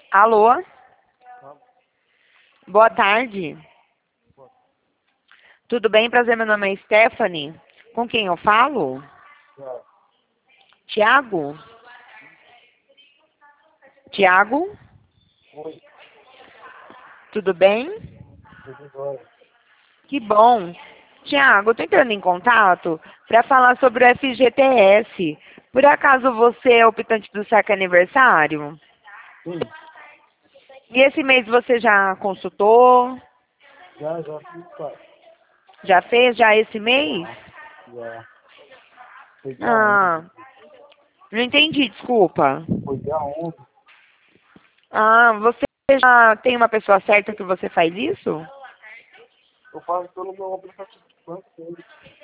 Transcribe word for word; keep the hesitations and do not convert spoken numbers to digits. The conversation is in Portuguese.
Alô? Boa tarde. Tudo bem? Prazer, meu nome é Stephanie. Com quem eu falo? Tiago? Tiago? Oi, Tudo bem? tudo bem? Que bom. Tiago, eu tô entrando em contato para falar sobre o F G T S. Por acaso você é optante do saque aniversário? Sim, E esse mês você já consultou? já, já fiz, pai. Já fez? Já esse mês? Já, já. Foi dia onze. Ah, não entendi, desculpa. Foi dia onze. Ah, você já tem uma pessoa certa que você faz isso? Eu faço pelo meu aplicativo de banco dele.